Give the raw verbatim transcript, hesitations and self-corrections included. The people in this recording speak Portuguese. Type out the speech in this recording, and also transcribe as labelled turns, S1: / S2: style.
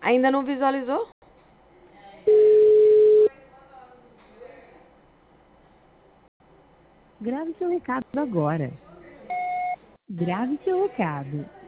S1: Ainda não visualizou?
S2: Grave seu recado agora. Grave seu recado.